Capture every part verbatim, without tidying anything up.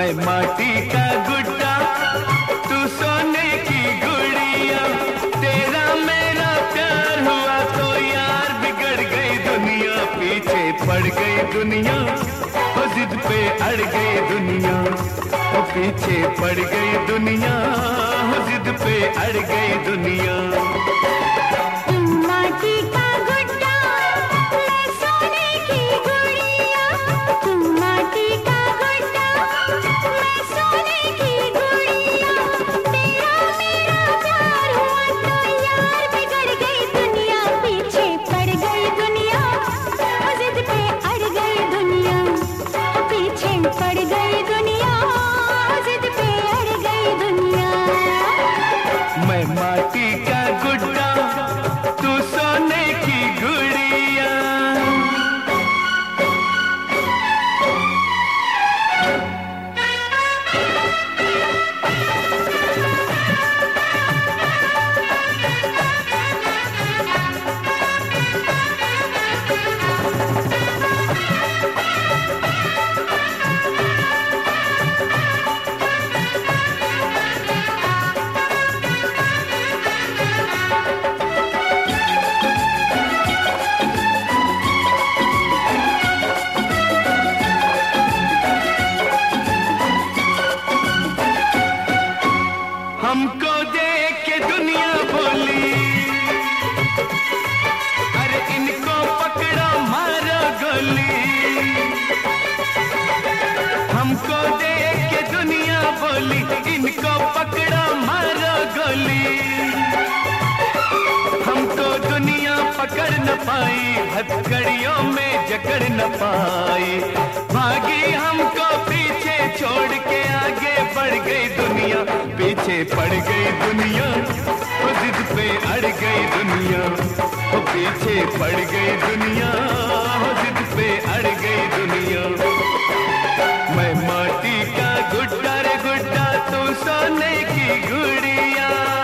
मैं माटी का गुड्डा तू सोने की गुड़िया, तेरा मेरा प्यार हुआ तो यार बिगड़ गई दुनिया, पीछे पड़ गई दुनिया, वो जिद पे अड़ गई दुनिया, वो पीछे पड़ गई दुनिया, वो जिद पे अड़ गई दुनिया। माटी का गुड्डा तू सोने की गुड़िया। हमको देख के दुनिया बोली, अरे इनको पकड़ो मारो गोली। हमको देख के दुनिया बोली, इनको पकड़ो मारो गोली। हमको दुनिया पकड़ न पाई, हथकड़ियों में जकड़ न पाई, भागी हमको पीछे छोड़ के आगे बढ़ गई दुनिया, पीछे पड़ गई दुनिया, वो जिद पे अड़ गई दुनिया, वो पीछे पड़ गई दुनिया, वो जिद पे अड़ गई दुनिया। मैं माटी का गुड्डा रे गुड्डा तू सोने की गुड़िया।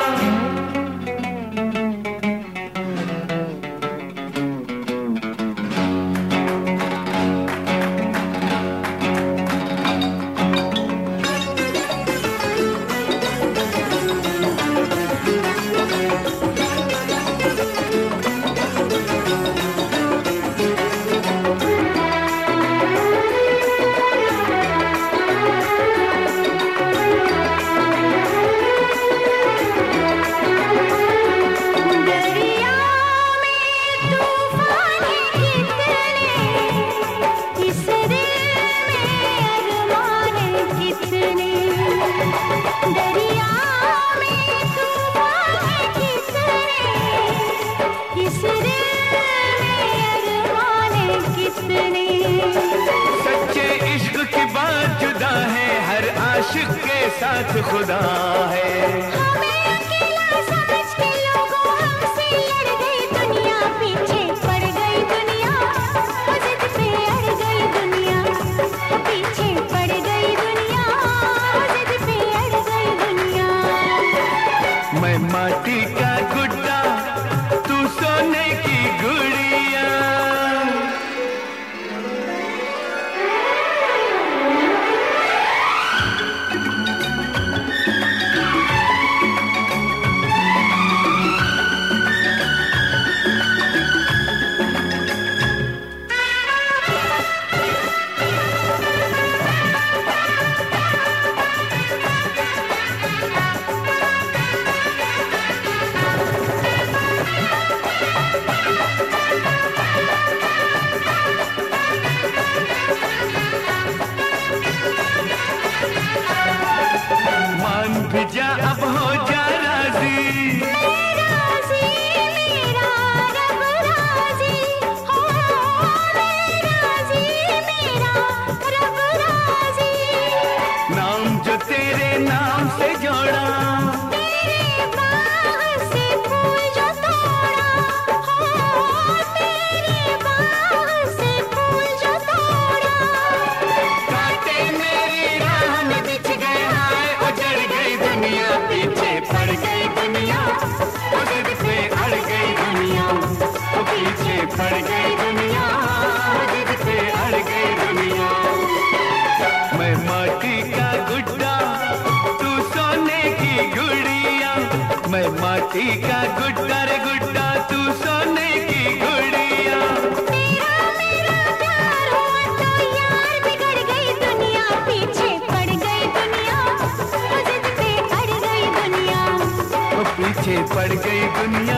सच्चे इश्क की बात जुदा है, हर आशिक के साथ खुदा है। हमें अकेला समझ के लोगों हमसे लड़ गई दुनिया, पीछे पड़ गई दुनिया, वो जिद पे अड़ गई दुनिया, पीछे पड़ गई दुनिया, वो जिद पे अड़ गई दुनिया। मैं माटी का गुड्डा तू सोने की गुड़िया। मान भी जा अब हो जा राजी, राजी मेरा रब राजी, हो राजी मेरा रब राजी। नाम जो तेरे नाम से जोड़ा, तेरे बाग से फूल जो तोड़ा, हो तेरे बाग से फूल जो तोड़ा। कांटे मेरी राह में बिछ गए, हाय उजड़ गई दुनिया, पीछे माटी का गुड्डा तू सोने की गुड़िया, मैं माटी का गुड्डा रे गुड्डा तू सोने की गुड़िया। तेरा मेरा प्यार हुआ तो यार बिगड़ गई दुनिया, पीछे पड़ गई दुनिया, वो जिद पे अड़ गई दुनिया। वो पीछे पड़ गई दुनिया,